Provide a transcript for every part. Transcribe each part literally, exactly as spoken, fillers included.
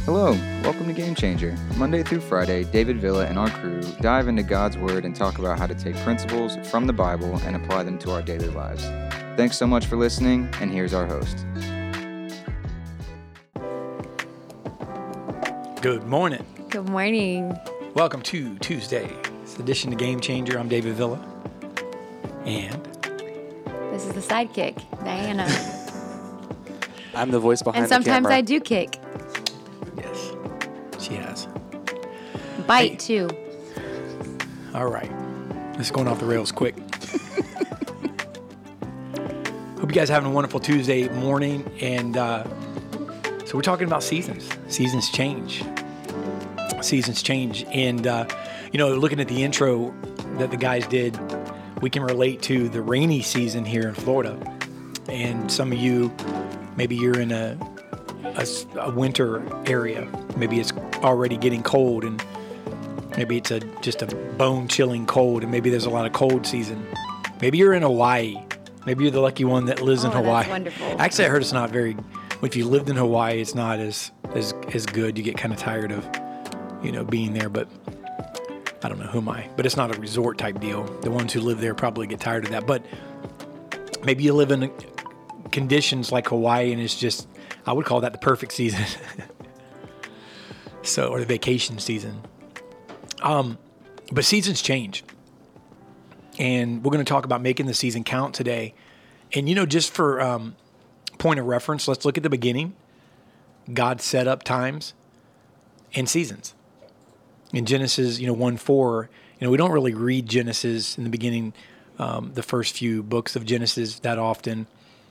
Hello, welcome to Game Changer. Monday through Friday, David Villa and our crew dive into God's Word and talk about how to take principles from the Bible and apply them to our daily lives. Thanks so much for listening, and here's our host. Good morning. Good morning. Welcome to Tuesday's edition of Game Changer. I'm David Villa. And This is the sidekick, Diana. I'm the voice behind And sometimes the camera. I do kick. yes, she has. Bite, Hey. too. All right. This is going off the rails quick. Hope you guys are having a wonderful Tuesday morning. And uh, so we're talking about seasons. Seasons change. Seasons change. And, uh, you know, looking at the intro that the guys did, we can relate to the rainy season here in Florida. And some of you, maybe you're in a, a, a winter area. Maybe it's already getting cold, and maybe it's a just a bone-chilling cold, and maybe there's a lot of cold season. Maybe you're in Hawaii. Maybe you're the lucky one that lives in Oh, that's Hawaii. wonderful. Actually, I heard it's not very. If you lived in Hawaii, it's not as as as good. You get kind of tired of, you know, being there. But I don't know, who am I? But it's not a resort type deal. The ones who live there probably get tired of that. But maybe you live in conditions like Hawaii, and it's just, I would call that the perfect season. So, or the vacation season. Um, but seasons change. And we're going to talk about making the season count today. And, you know, just for um, point of reference, let's look at the beginning. God set up times and seasons. In Genesis, you know, one four, you know, we don't really read Genesis in the beginning, um, the first few books of Genesis that often.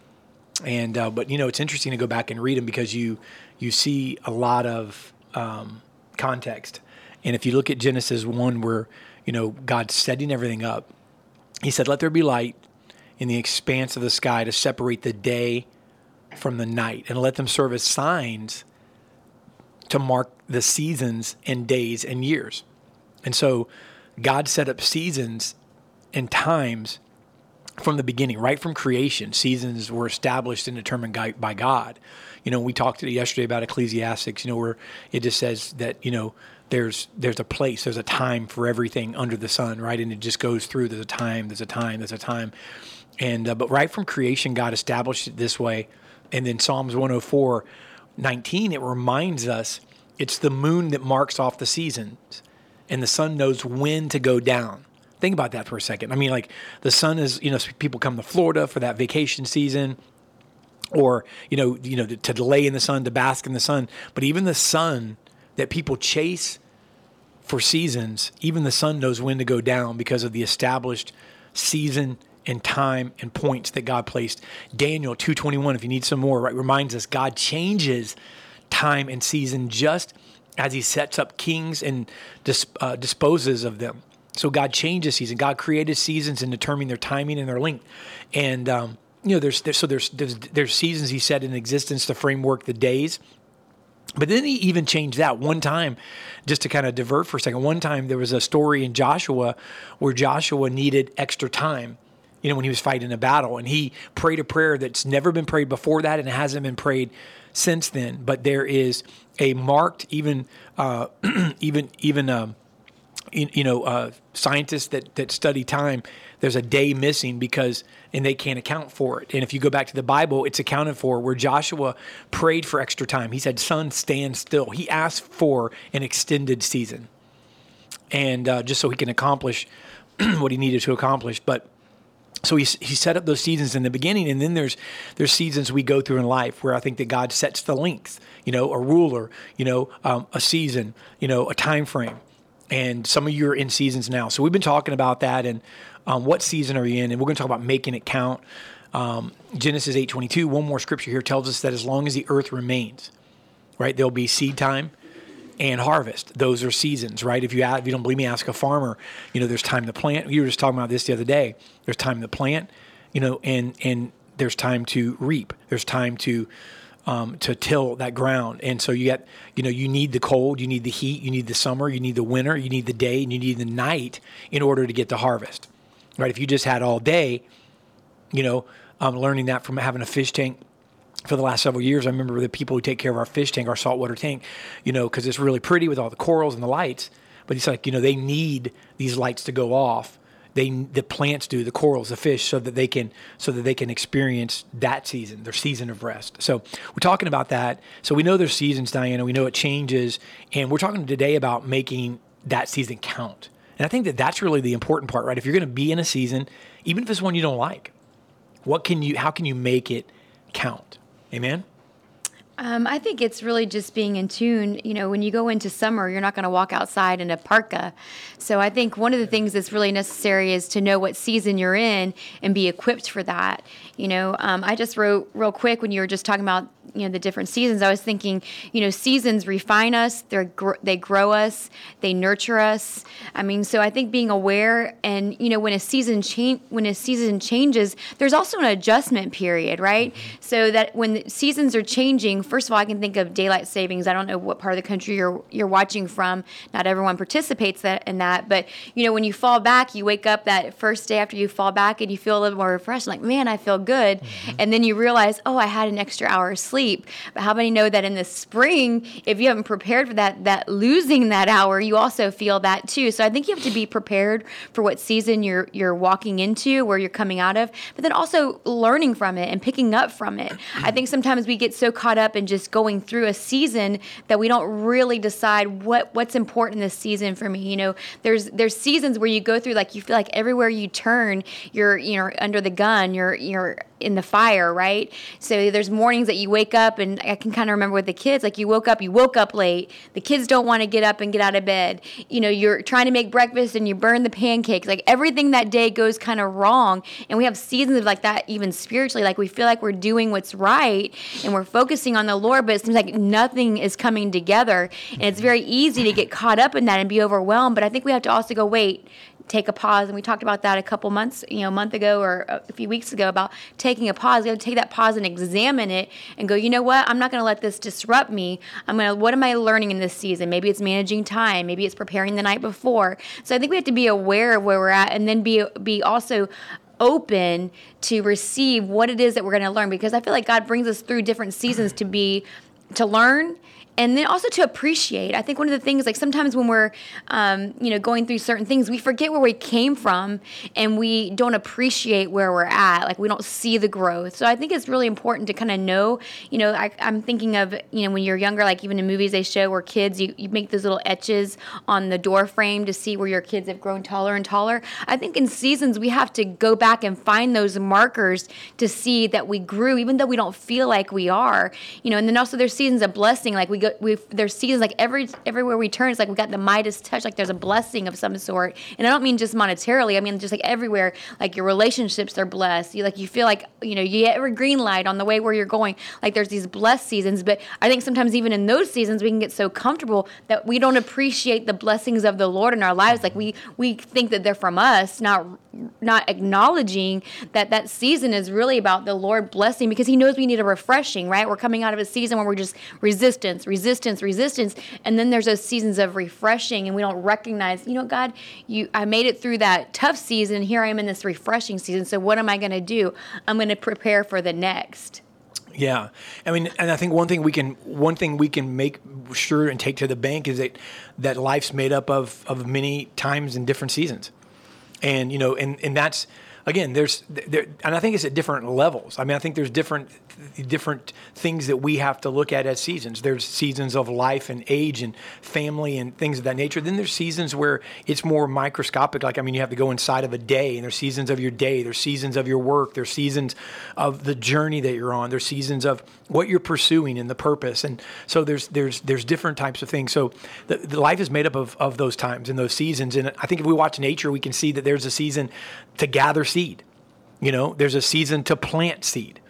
And, uh, but, you know, it's interesting to go back and read them because you, you see a lot of um, context. And if you look at Genesis one, where, you know, God's setting everything up, he said, let there be light in the expanse of the sky to separate the day from the night, and let them serve as signs to mark the seasons and days and years. And so God set up seasons and times from the beginning, right from creation. Seasons were established and determined by God. You know, we talked yesterday about Ecclesiastics, you know, where it just says that, you know, there's there's a place, there's a time for everything under the sun, right? And it just goes through, there's a time, there's a time, there's a time. And uh, but right from creation, God established it this way. And then Psalms one oh four, nineteen, it reminds us it's the moon that marks off the seasons, and the sun knows when to go down. Think about that for a second. I mean, like, the sun is, you know, people come to Florida for that vacation season, or, you know, you know, to, to lay in the sun, to bask in the sun. But even the sun that people chase for seasons, even the sun knows when to go down because of the established season and time and points that God placed. Daniel two twenty-one, if you need some more, right, reminds us God changes time and season just as he sets up kings and dis, uh, disposes of them. So God changes season. God created seasons and determined their timing and their length. And, um, you know, there's, there's so there's, there's there's seasons he set in existence to framework the days. But then he even changed that one time, just to kind of divert for a second. One time there was a story in Joshua where Joshua needed extra time, you know, when he was fighting a battle. And he prayed a prayer that's never been prayed before that, and it hasn't been prayed since then. But there is a marked, even, uh, even, even, um, you, you know, uh, scientists that, that study time, there's a day missing because, and they can't account for it. And if you go back to the Bible, it's accounted for where Joshua prayed for extra time. He said, sun, stand still. He asked for an extended season. And uh, just so he can accomplish what he needed to accomplish. But so he he set up those seasons in the beginning, and then there's there's seasons we go through in life where I think that God sets the length, you know, a ruler, you know, um, a season, you know, a time frame. And some of you are in seasons now. So we've been talking about that, and um, what season are you in? And we're going to talk about making it count. Um, Genesis eight twenty-two, one more scripture here tells us that as long as the earth remains, right, there'll be seed time and harvest. Those are seasons, right? If you if you don't believe me, ask a farmer. You know, there's time to plant. You were just talking about this the other day. There's time to plant, you know, and and there's time to reap. There's time to um, to till that ground. And so you got, you know, you need the cold, you need the heat, you need the summer, you need the winter, you need the day, and you need the night in order to get the harvest, right? If you just had all day, you know, um, learning that from having a fish tank for the last several years, I remember the people who take care of our fish tank, our saltwater tank, you know, because it's really pretty with all the corals and the lights. But it's like, you know, they need these lights to go off. They, the plants do, the corals, the fish, so that they can, so that they can experience that season, their season of rest. So we're talking about that. So we know there's seasons, Diana. We know it changes, and we're talking today about making that season count. And I think that that's really the important part, right? If you're going to be in a season, even if it's one you don't like, what can you, how can you make it count? Amen. Um, I think it's really just being in tune. You know, when you go into summer, you're not going to walk outside in a parka. So I think one of the things that's really necessary is to know what season you're in and be equipped for that. You know, um, I just wrote real quick when you were just talking about, you know, the different seasons. I was thinking, you know, seasons refine us. They gr- they grow us. They nurture us. I mean, so I think being aware, and you know, when a season change, when a season changes, there's also an adjustment period, right? So that when the seasons are changing, first of all, I can think of daylight savings. I don't know what part of the country you're you're watching from. Not everyone participates that in that, but you know, when you fall back, you wake up that first day after you fall back, and you feel a little more refreshed. Like, man, I feel good, mm-hmm. And then you realize, oh, I had an extra hour of sleep. But how many know that in the spring, if you haven't prepared for that, that losing that hour, you also feel that too. So I think you have to be prepared for what season you're you're walking into, where you're coming out of, but then also learning from it and picking up from it. I think sometimes we get so caught up in just going through a season that we don't really decide what what's important in this season for me. You know, there's there's seasons where you go through, like you feel like everywhere you turn, you're you know under the gun, you're you're in the fire, right? So there's mornings that you wake up, and I can kind of remember with the kids, like you woke up, you woke up late. The kids don't want to get up and get out of bed. You know, you're trying to make breakfast and you burn the pancakes. Like everything that day goes kind of wrong. And we have seasons of like that, even spiritually, like we feel like we're doing what's right and we're focusing on the Lord, but it seems like nothing is coming together. And it's very easy to get caught up in that and be overwhelmed. But I think we have to also go, wait, take a pause. And we talked about that a couple months, you know, a month ago or a few weeks ago about taking a pause. You have to take that pause and examine it and go, you know what? I'm not going to let this disrupt me. I'm going to, what am I learning in this season? Maybe it's managing time. Maybe it's preparing the night before. So I think we have to be aware of where we're at, and then be, be also open to receive what it is that we're going to learn, because I feel like God brings us through different seasons to be, to learn, and then also to appreciate. I think one of the things, like sometimes when we're, um, you know, going through certain things, we forget where we came from, and we don't appreciate where we're at. Like we don't see the growth. So I think it's really important to kind of know, you know, I, I'm thinking of, you know, when you're younger, like even in movies they show where kids, you, you make those little etches on the door frame to see where your kids have grown taller and taller. I think in seasons we have to go back and find those markers to see that we grew, even though we don't feel like we are, you know. And then also there's seasons of blessing, like we go, we there's seasons like every everywhere we turn, it's like we got the Midas touch, like there's a blessing of some sort. And I don't mean just monetarily, I mean just like everywhere, like your relationships are blessed. You like you feel like, you know, you get every green light on the way where you're going. Like there's these blessed seasons, but I think sometimes even in those seasons we can get so comfortable that we don't appreciate the blessings of the Lord in our lives. Like we we think that they're from us, not not acknowledging that that season is really about the Lord blessing, because he knows we need a refreshing, right? We're coming out of a season where we're just resistance, resistance, resistance. And then there's those seasons of refreshing, and we don't recognize, you know, God, you, I made it through that tough season, and here I am in this refreshing season. So what am I going to do? I'm going to prepare for the next. Yeah. I mean, and I think one thing we can, one thing we can make sure and take to the bank is that, that life's made up of, of many times and different seasons. And, you know, and, and that's, again, there's, there, and I think it's at different levels. I mean, I think there's different, different things that we have to look at as seasons. There's seasons of life and age and family and things of that nature. Then there's seasons where it's more microscopic. Like, I mean, you have to go inside of a day, and there's seasons of your day. There's seasons of your work. There's seasons of the journey that you're on. There's seasons of what you're pursuing and the purpose. And so there's, there's, there's different types of things. So the, the life is made up of, of those times and those seasons. And I think if we watch nature, we can see that there's a season to gather seed. You know, there's a season to plant seed,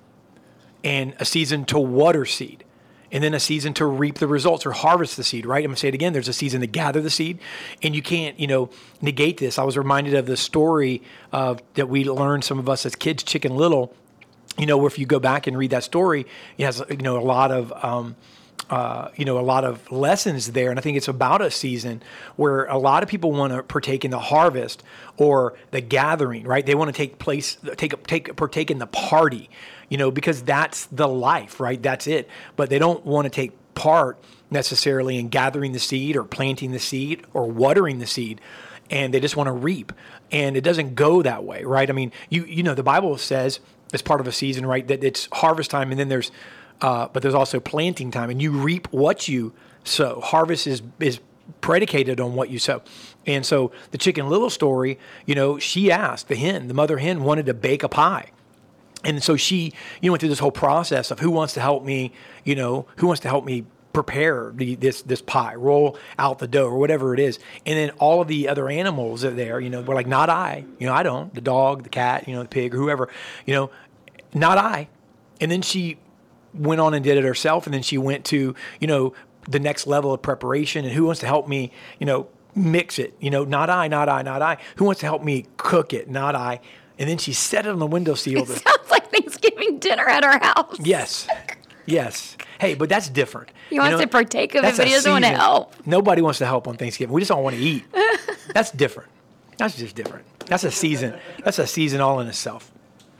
and a season to water seed, and then a season to reap the results or harvest the seed, right? I'm going to say it again. There's a season to gather the seed, and you can't, you know, negate this. I was reminded of the story uh, that we learned, some of us as kids, Chicken Little, you know, where if you go back and read that story, it has, you know, a lot of, um, uh, you know, a lot of lessons there. And I think it's about a season where a lot of people want to partake in the harvest or the gathering, right? They want to take place, take, take, partake in the party, you know, because that's the life, right? That's it. But they don't want to take part necessarily in gathering the seed or planting the seed or watering the seed. And they just want to reap. And it doesn't go that way, right? I mean, you, you know, the Bible says as part of a season, right, that it's harvest time and then there's Uh, but there's also planting time, and you reap what you sow. Harvest is is predicated on what you sow. And so the Chicken Little story, you know, she asked, the hen, the mother hen wanted to bake a pie. And so she, you know, went through this whole process of who wants to help me, you know, who wants to help me prepare the, this this pie, roll out the dough or whatever it is. And then all of the other animals are there, you know, were like, not I. You know, I don't. The dog, the cat, you know, the pig, or whoever, you know, not I. And then she went on and did it herself. And then she went to, you know, the next level of preparation and who wants to help me, you know, mix it, you know, not I, not I, not I. Who wants to help me cook it? Not I. And then she set it on the windowsill. It sounds like Thanksgiving dinner at our house. Yes. Yes. Hey, but that's different. He wants you know, to partake of it, that's but he a doesn't want to season. help. Nobody wants to help on Thanksgiving. We just don't want to eat. That's different. That's just different. That's a season. That's a season all in itself.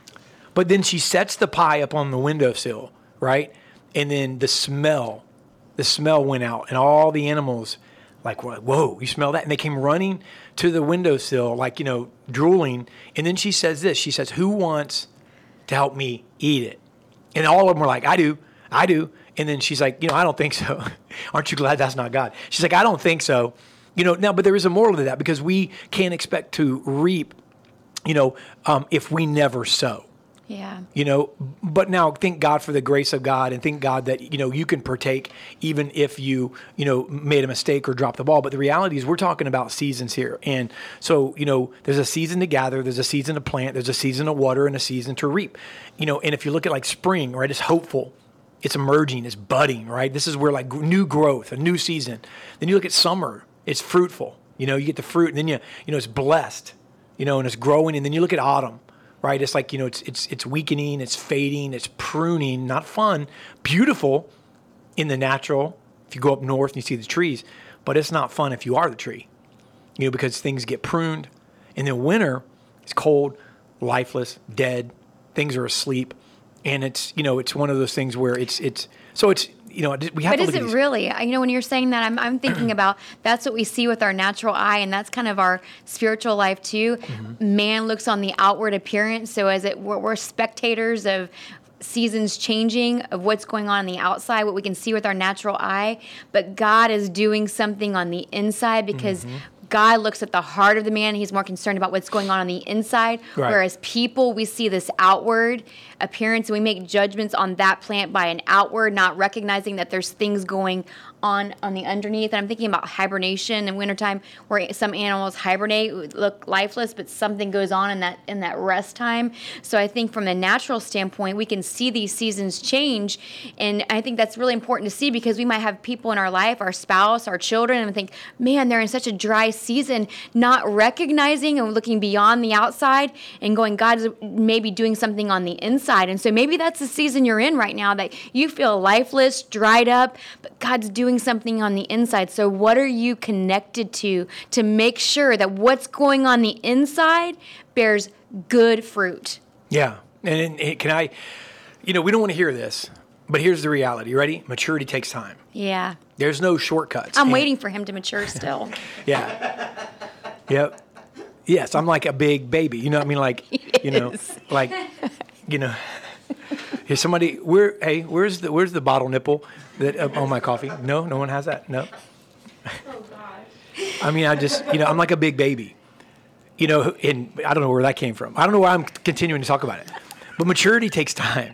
But then she sets the pie up on the windowsill, right? And then the smell, the smell went out, and all the animals, like, whoa, you smell that? And they came running to the windowsill, like, you know, drooling. And then she says this. She says, who wants to help me eat it? And all of them were like, I do, I do. And then she's like, you know, I don't think so. Aren't you glad that's not God? She's like, I don't think so. You know, now, but there is a moral to that because we can't expect to reap, you know, um, if we never sow. Yeah. You know, but now thank God for the grace of God and thank God that, you know, you can partake even if you, you know, made a mistake or dropped the ball. But the reality is we're talking about seasons here. And so, you know, there's a season to gather, there's a season to plant, there's a season to water and a season to reap. You know, and if you look at like spring, right, it's hopeful. It's emerging, it's budding, right? This is where like new growth, a new season. Then you look at summer, it's fruitful. You know, you get the fruit and then you, you know, it's blessed, you know, and it's growing. And then you look at autumn. Right, it's like, you know, it's it's it's weakening, it's fading, it's pruning, not fun, beautiful in the natural. If you go up north and you see the trees, but it's not fun if you are the tree, you know, because things get pruned. And then winter, it's cold, lifeless, dead, things are asleep, and it's, you know, it's one of those things where it's it's so it's. You know, we have but to is look it at these. really? You know, when you're saying that, I'm I'm thinking about that's what we see with our natural eye, and that's kind of our spiritual life too. Mm-hmm. Man looks on the outward appearance, so as it we're, we're spectators of seasons changing, of what's going on on the outside, what we can see with our natural eye. But God is doing something on the inside because. Mm-hmm. God looks at the heart of the man. He's more concerned about what's going on on the inside. Right. Whereas people, we see this outward appearance, and we make judgments on that plant by an outward, not recognizing that there's things going on on the underneath. And I'm thinking about hibernation in wintertime, where some animals hibernate, look lifeless, but something goes on in that in that rest time. So I think from the natural standpoint, we can see these seasons change. And I think that's really important to see because we might have people in our life, our spouse, our children, and think, man, they're in such a dry season, not recognizing and looking beyond the outside and going, God's maybe doing something on the inside. And so maybe that's the season you're in right now, that you feel lifeless, dried up, but God's doing something on the inside. So what are you connected to to make sure that what's going on the inside bears good fruit? Yeah. And, and can I, you know, we don't want to hear this, but here's the reality. You ready? Maturity takes time. Yeah. There's no shortcuts. I'm and, waiting for him to mature still. Yeah. Yep. Yes, I'm like a big baby. You know what I mean? Like, you know, like, you know, here's somebody, where, hey, where's the, where's the bottle nipple that uh, on my coffee? No, no one has that? No. Oh, gosh. I mean, I just, you know, I'm like a big baby. You know, and I don't know where that came from. I don't know why I'm continuing to talk about it. But maturity takes time.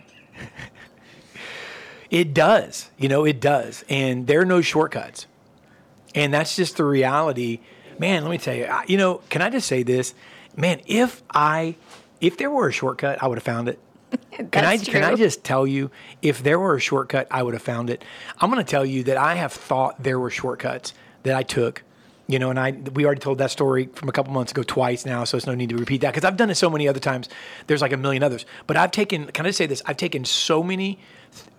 It does. You know, it does. And there are no shortcuts. And that's just the reality. Man, let me tell you, I, you know, can I just say this? Man, if I, if there were a shortcut, I would have found it. Can I, true. can I just tell you, if there were a shortcut, I would have found it. I'm going to tell you that I have thought there were shortcuts that I took. You know, and I we already told that story from a couple months ago twice now, so it's no need to repeat that because I've done it so many other times. There's like a million others. But I've taken, can I say this? I've taken so many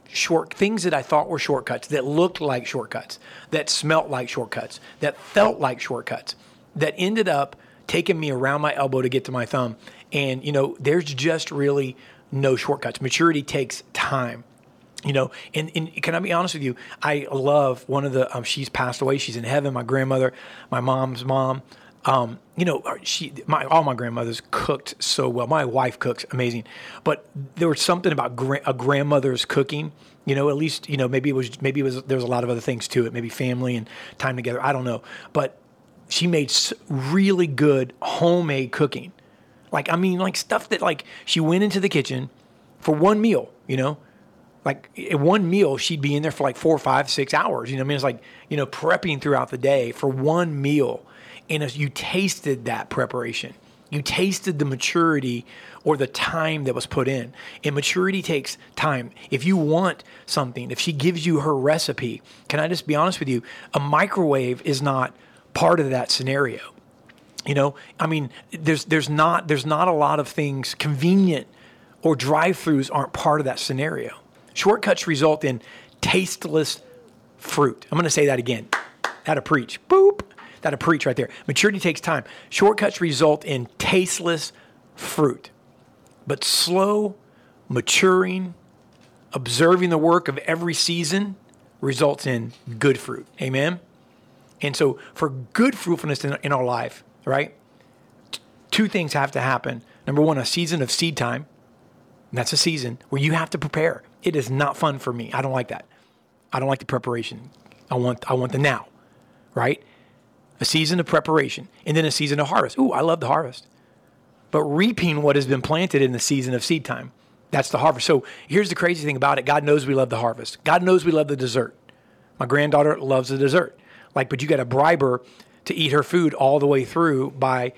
short things that I thought were shortcuts, that looked like shortcuts, that smelt like shortcuts, that felt like shortcuts, that ended up taking me around my elbow to get to my thumb. And, you know, there's just really no shortcuts. Maturity takes time. You know, and, and can I be honest with you? I love one of the, um, she's passed away. She's in heaven. My grandmother, my mom's mom. Um, you know, she, my, all my grandmothers cooked so well. My wife cooks amazing, but there was something about gra- a grandmother's cooking. You know, at least, you know, maybe it was, maybe it was, there was a lot of other things to it, maybe family and time together. I don't know, but she made really good homemade cooking. Like, I mean, like stuff that like she went into the kitchen for one meal, you know. Like at one meal, she'd be in there for like four, five, six hours. You know what I mean? It's like, you know, prepping throughout the day for one meal. And as you tasted that preparation, you tasted the maturity or the time that was put in. And maturity takes time. If you want something, if she gives you her recipe, can I just be honest with you? A microwave is not part of that scenario. You know, I mean, there's there's not there's not a lot of things convenient or drive-throughs aren't part of that scenario. Shortcuts result in tasteless fruit. I'm going to say that again. That'll preach. Boop. That'll preach right there. Maturity takes time. Shortcuts result in tasteless fruit. But slow, maturing, observing the work of every season results in good fruit. Amen? And so for good fruitfulness in, in our life, right, t- two things have to happen. Number one, a season of seed time. And that's a season where you have to prepare. It is not fun for me. I don't like that. I don't like the preparation. I want I want the now, right? A season of preparation and then a season of harvest. Ooh, I love the harvest. But reaping what has been planted in the season of seed time, that's the harvest. So here's the crazy thing about it. God knows we love the harvest. God knows we love the dessert. My granddaughter loves the dessert. Like, but you got to bribe her to eat her food all the way through by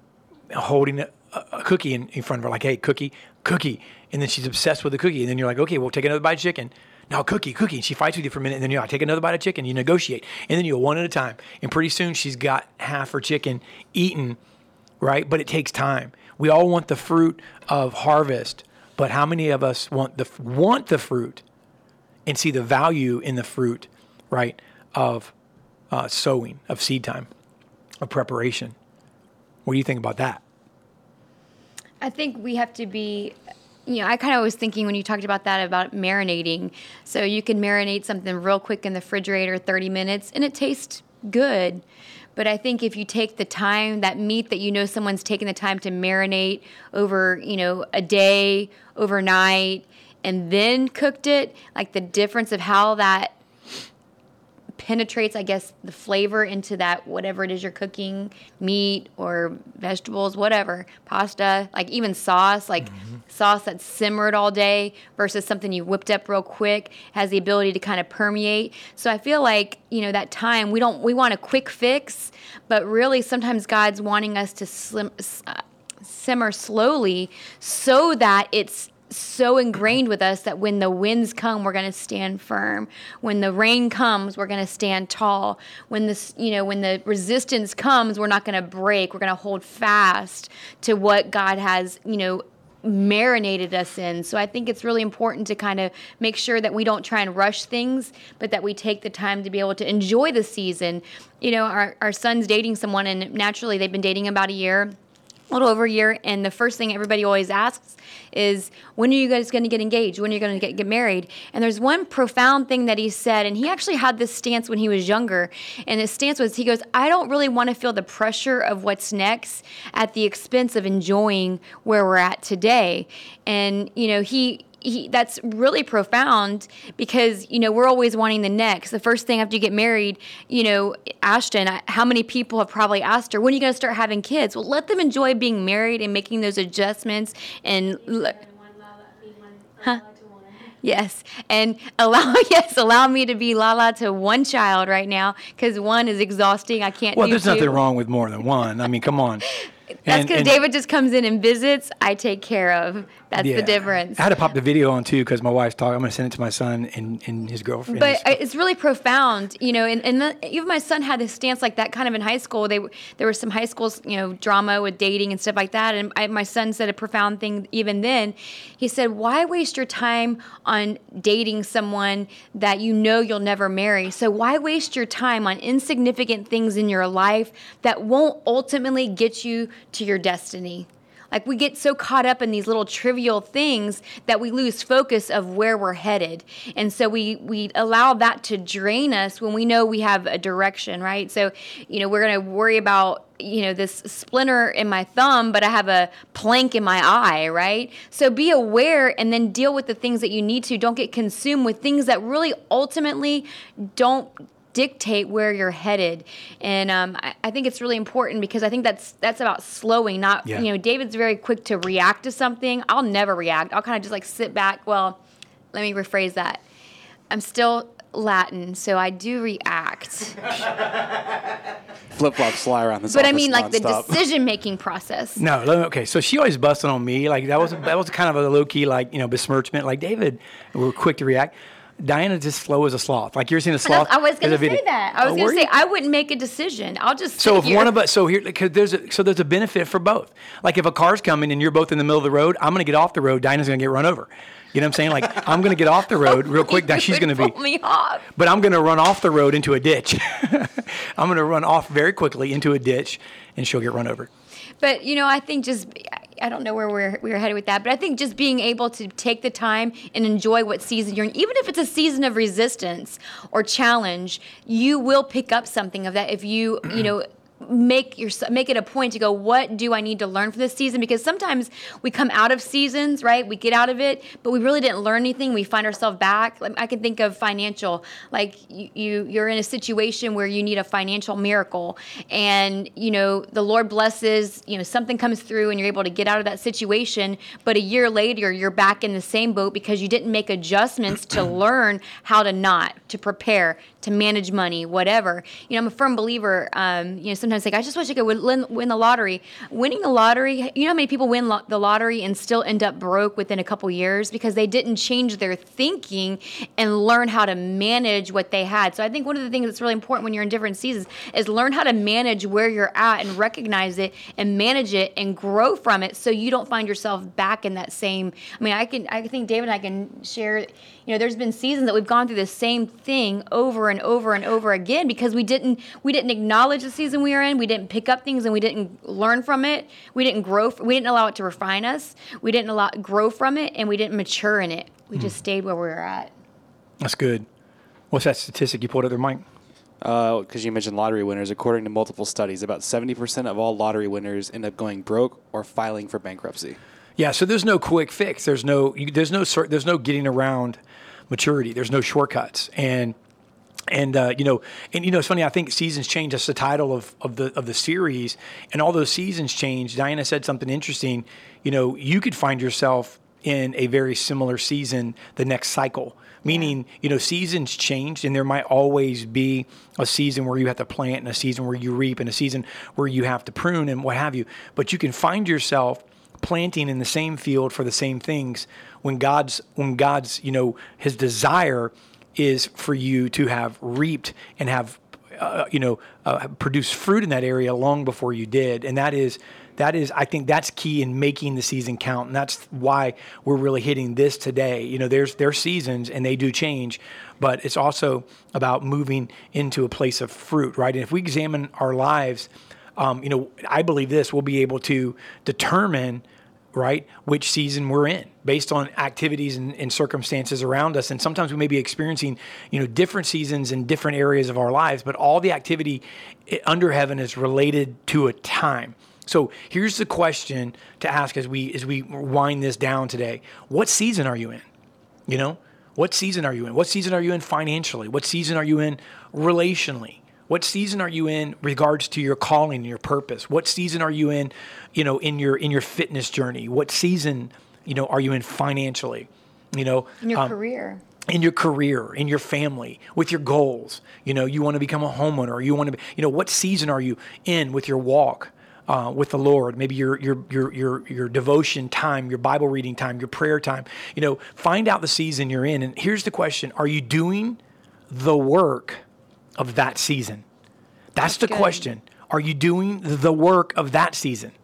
holding a, a cookie in, in front of her. Like, hey, cookie, cookie. And then she's obsessed with the cookie. And then you're like, okay, well, take another bite of chicken. No, cookie, cookie. And she fights with you for a minute. And then you're like, take another bite of chicken. You negotiate. And then you go one at a time. And pretty soon she's got half her chicken eaten, right? But it takes time. We all want the fruit of harvest. But how many of us want the want the fruit and see the value in the fruit, right, of uh, sowing, of seed time, of preparation? What do you think about that? I think we have to be, you know, I kind of was thinking when you talked about that, about marinating. So you can marinate something real quick in the refrigerator, thirty minutes, and it tastes good. But I think if you take the time, that meat that you know someone's taken the time to marinate over, you know, a day, overnight, and then cooked it, like the difference of how that penetrates, I guess, the flavor into that, whatever it is you're cooking, meat or vegetables, whatever, pasta, like even sauce, like mm-hmm. sauce that's simmered all day versus something you whipped up real quick, has the ability to kind of permeate. So I feel like, you know, that time, we don't, we want a quick fix, but really sometimes God's wanting us to slim, uh, simmer slowly so that it's so ingrained with us that when the winds come, we're going to stand firm. When the rain comes, we're going to stand tall. When this, you know, when the resistance comes, we're not going to break. We're going to hold fast to what God has, you know, marinated us in. So I think it's really important to kind of make sure that we don't try and rush things, but that we take the time to be able to enjoy the season. You know, our, our son's dating someone, and naturally they've been dating about a year. A little over a year, and the first thing everybody always asks is, when are you guys going to get engaged? When are you going to get, get married? And there's one profound thing that he said, and he actually had this stance when he was younger, and his stance was, he goes, I don't really want to feel the pressure of what's next at the expense of enjoying where we're at today. And, you know, he... He, that's really profound because, you know, we're always wanting the next. The first thing after you get married, you know, Ashton, how many people have probably asked her, when are you going to start having kids? Well, let them enjoy being married and making those adjustments and... Huh? Yes, and allow yes, allow me to be Lala to one child right now because one is exhausting. I can't well, do there's two. Nothing wrong with more than one. I mean, come on. That's And- because and- David just comes in and visits. I take care of. That's Yeah. the difference. I had to pop the video on too because my wife's talking. I'm going to send it to my son and, and his girlfriend. But I- it's really profound, you know. And, and the, even my son had a stance like that, kind of in high school. They there was some high schools, you know, drama with dating and stuff like that. And I, my son said a profound thing even then. He said, "Why waste your time on dating someone that you know you'll never marry? So why waste your time on insignificant things in your life that won't ultimately get you to your destiny?" Like, we get so caught up in these little trivial things that we lose focus of where we're headed. And so we, we allow that to drain us when we know we have a direction, right? So, you know, we're going to worry about, you know, this splinter in my thumb, but I have a plank in my eye, right? So be aware and then deal with the things that you need to. Don't get consumed with things that really ultimately don't dictate where you're headed. And um, I, I think it's really important because I think that's that's about slowing, not, Yeah. you know, David's very quick to react to something. I'll never react. I'll kind of just like sit back. Well, let me rephrase that. I'm still Latin, so I do react. Flip flops fly around this But I office mean, like the nonstop. decision-making process. No, let me- okay. So she always busted on me. Like that was that was kind of a low key, like, you know, besmirchment. Like, David, we were quick to react. Diana just slow as a sloth. Like, you're seeing a And sloth. I, I was going There's to a say video. that. I was Oh, going were to say you? I wouldn't make a decision. I'll just So sit if here. one of us, so here, because there's a, so there's a benefit for both. Like, if a car's coming and you're both in the middle of the road, I'm going to get off the road. Diana's going to get run over. You know what I'm saying? Like, I'm going to get off the road real quick. Now You she's would going to be, pull me off. but I'm going to run off the road into a ditch. I'm going to run off very quickly into a ditch, and she'll get run over. But, you know, I think just, I don't know where we're, we're headed with that, but I think just being able to take the time and enjoy what season you're in, even if it's a season of resistance or challenge, you will pick up something of that if you, you know, make your make it a point to go, what do I need to learn from this season? Because sometimes we come out of seasons, right? We get out of it, but we really didn't learn anything. We find ourselves back. Like, I can think of financial, like you, you you're in a situation where you need a financial miracle, and you know the Lord blesses, you know something comes through, and you're able to get out of that situation. But a year later, you're back in the same boat because you didn't make adjustments to learn how to not, to prepare, to manage money, whatever. You know, I'm a firm believer. Um, you know, sometimes like I just wish I could win, win the lottery. Winning the lottery, you know how many people win lo- the lottery and still end up broke within a couple years because they didn't change their thinking and learn how to manage what they had. So I think one of the things that's really important when you're in different seasons is learn how to manage where you're at and recognize it and manage it and grow from it so you don't find yourself back in that same. I mean, I can I think David and I can share. You know, there's been seasons that we've gone through the same thing over and over and over again because we didn't we didn't acknowledge the season we were in. We didn't pick up things and we didn't learn from it. We didn't grow. We didn't allow it to refine us. We didn't allow grow from it, and we didn't mature in it. We just stayed where we were at. That's good. What's that statistic you pulled up there, Mike? Because uh, you mentioned lottery winners, according to multiple studies, about seventy percent of all lottery winners end up going broke or filing for bankruptcy. Yeah, so there's no quick fix. There's no you, there's no sort there's no getting around maturity. There's no shortcuts. And and uh, you know, and you know, it's funny. I think seasons change. That's the title of, of the of the series. And all those seasons change. Diana said something interesting. You know, you could find yourself in a very similar season the next cycle. Meaning, you know, seasons change, and there might always be a season where you have to plant, and a season where you reap, and a season where you have to prune, and what have you. But you can find yourself planting in the same field for the same things when God's when God's you know His desire is for you to have reaped and have uh, you know uh, produced fruit in that area long before you did, and that is that is I think that's key in making the season count, and that's why we're really hitting this today. You know, there's there's seasons and they do change, but it's also about moving into a place of fruit, right? And if we examine our lives, um, you know, I believe this, we'll be able to determine, right, which season we're in based on activities and, and circumstances around us. And sometimes we may be experiencing, you know, different seasons in different areas of our lives, but all the activity under heaven is related to a time. So here's the question to ask as we as we wind this down today. What season are you in? You know, what season are you in? What season are you in financially? What season are you in relationally? What season are you in regards to your calling and your purpose? What season are you in, you know, in your in your fitness journey? What season, you know, are you in financially? You know, In your um, career. in your career, in your family, with your goals. You know, you want to become a homeowner, or you want to be, you know, what season are you in with your walk? uh, with the Lord, maybe your, your, your, your, your devotion time, your Bible reading time, your prayer time, you know, find out the season you're in. And here's the question. Are you doing the work of that season? That's the Good. question. Are you doing the work of that season?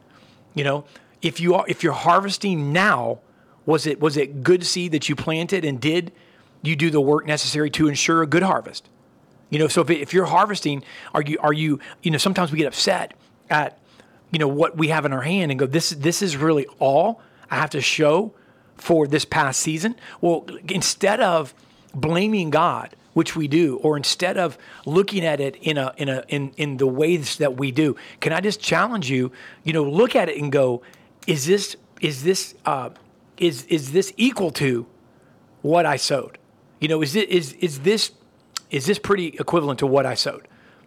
You know, if you are, if you're harvesting now, was it, was it good seed that you planted, and did you do the work necessary to ensure a good harvest? You know, so if, if you're harvesting, are you, are you, you know, sometimes we get upset at, you know, what we have in our hand and go, this, this is really all I have to show for this past season. Well, instead of blaming God, which we do, or instead of looking at it in a, in a, in, in the ways that we do, can I just challenge you, you know, look at it and go, is this, is this, uh, is, is this equal to what I sowed? You know, is it, is, is this, is this pretty equivalent to what I sowed?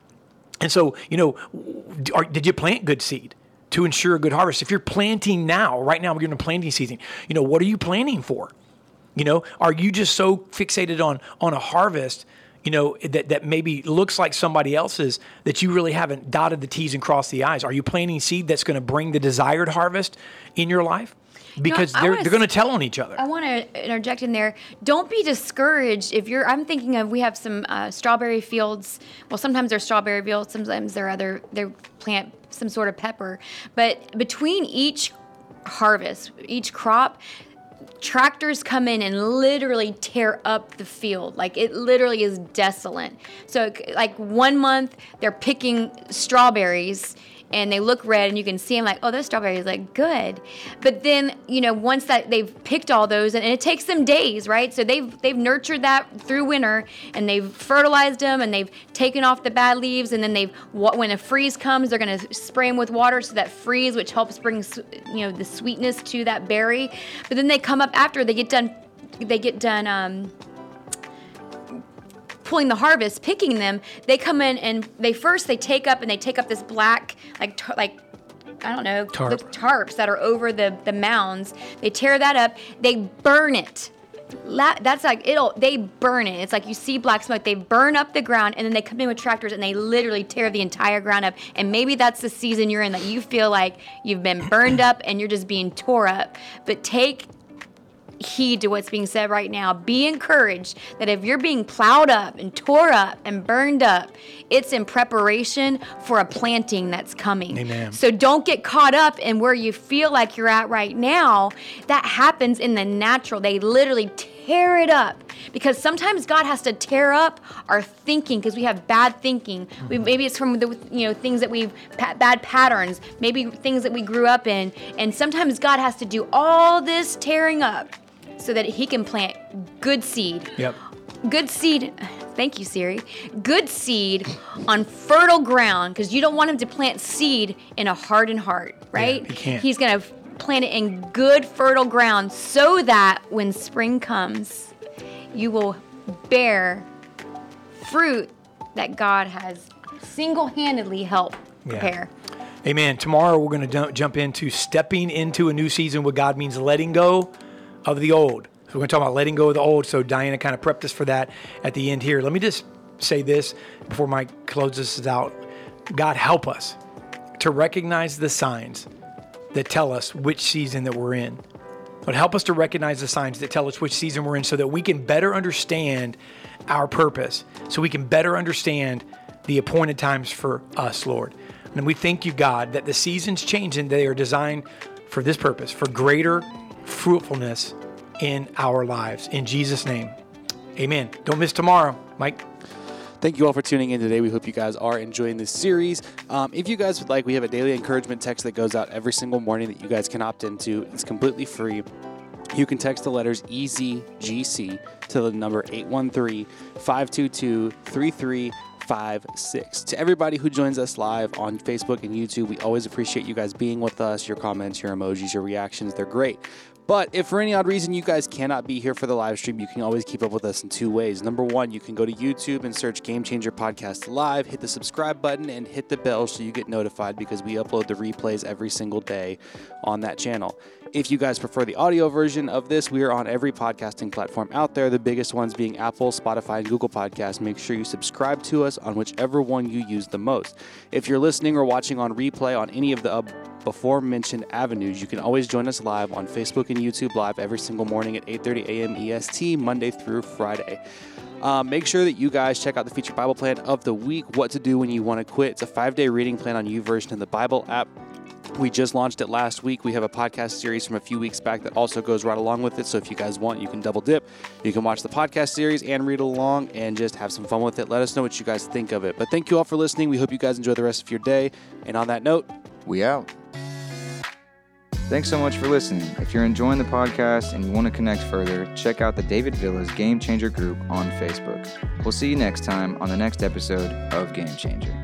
And so, you know, are, did you plant good seed to ensure a good harvest? If you're planting now, right now we're in a planting season, you know, what are you planting for? You know, are you just so fixated on, on a harvest, you know, that, that maybe looks like somebody else's, that you really haven't dotted the T's and crossed the I's? Are you planting seed that's going to bring the desired harvest in your life? Because No, I they're, wanna they're going to s- tell on each other. I want to interject in there. Don't be discouraged if you're. I'm thinking of we have some uh, strawberry fields. Well, sometimes they're strawberry fields. Sometimes they're other. They plant some sort of pepper. But between each harvest, each crop, tractors come in and literally tear up the field. Like it literally is desolate. So like one month they're picking strawberries and they look red and you can see them like, oh, those strawberries look good. But then, you know, once that they've picked all those, and it takes them days, right? So they've they've nurtured that through winter, and they've fertilized them, and they've taken off the bad leaves, and then they've, when a freeze comes, they're going to spray them with water so that freeze, which helps bring, you know, the sweetness to that berry. But then they come up after they get done, they get done, um, pulling the harvest, picking them, they come in and they first they take up and they take up this black like tar- like I don't know Tarp. the tarps that are over the the mounds. They tear that up. They burn it. La- that's like it'll. They burn it. It's like you see black smoke. They burn up the ground and then they come in with tractors and they literally tear the entire ground up. And maybe that's the season you're in that you feel like you've been burned up and you're just being tore up. But take heed to what's being said right now. Be encouraged that if you're being plowed up and tore up and burned up, it's in preparation for a planting that's coming. Amen. So don't get caught up in where you feel like you're at right now. That happens in the natural. They literally tear it up because sometimes God has to tear up our thinking because we have bad thinking. We, maybe it's from the, you know, things that we've pa- bad patterns, maybe things that we grew up in, and sometimes God has to do all this tearing up so that he can plant good seed. Yep. Good seed, thank you, Siri. Good seed on fertile ground, because you don't want him to plant seed in a hardened heart, right? Yeah, he can't. He's going to plant it in good, fertile ground so that when spring comes, you will bear fruit that God has single-handedly helped Yeah. prepare. Amen. Tomorrow we're going to jump into stepping into a new season. What God means letting go of the old. So we're going to talk about letting go of the old. So Diana kind of prepped us for that at the end here. Let me just say this before Mike closes this out. God, help us to recognize the signs that tell us which season that we're in. But help us to recognize the signs that tell us which season we're in so that we can better understand our purpose, so we can better understand the appointed times for us, Lord. And we thank you, God, that the seasons change and they are designed for this purpose, for greater fruitfulness in our lives. In Jesus' name, amen. Don't miss tomorrow. Mike? Thank you all for tuning in today. We hope you guys are enjoying this series. Um, if you guys would like, we have a daily encouragement text that goes out every single morning that you guys can opt into. It's completely free. You can text the letters E Z G C to the number eight one three, five two two, three three five six. To everybody who joins us live on Facebook and YouTube, we always appreciate you guys being with us. Your comments, your emojis, your reactions, they're great. But if for any odd reason you guys cannot be here for the live stream, you can always keep up with us in two ways. Number one, you can go to YouTube and search Game Changer Podcast Live, hit the subscribe button, and hit the bell so you get notified because we upload the replays every single day on that channel. If you guys prefer the audio version of this, we are on every podcasting platform out there, the biggest ones being Apple, Spotify, and Google Podcasts. Make sure you subscribe to us on whichever one you use the most. If you're listening or watching on replay on any of the uh, before mentioned avenues, you can always join us live on Facebook and YouTube Live every single morning at eight thirty a.m. E S T, Monday through Friday. Um, make sure that you guys check out the featured Bible plan of the week, What to Do When You Want to Quit. It's a five-day reading plan on YouVersion in the Bible app. We just launched it last week. We have a podcast series from a few weeks back that also goes right along with it. So if you guys want, you can double dip. You can watch the podcast series and read along and just have some fun with it. Let us know what you guys think of it. But thank you all for listening. We hope you guys enjoy the rest of your day. And on that note, We out. Thanks so much for listening. If you're enjoying the podcast and you want to connect further, check out the David Villa's Game Changer group on Facebook. We'll see you next time on the next episode of Game Changer.